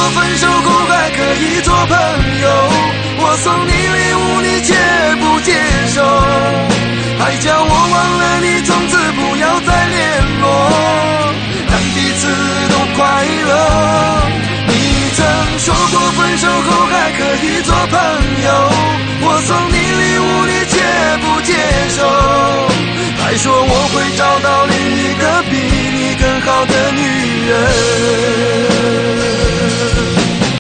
分手后还可以做朋友，我送你礼物你却不接受，还叫我忘了你，从此不要再联络，让彼此都快乐。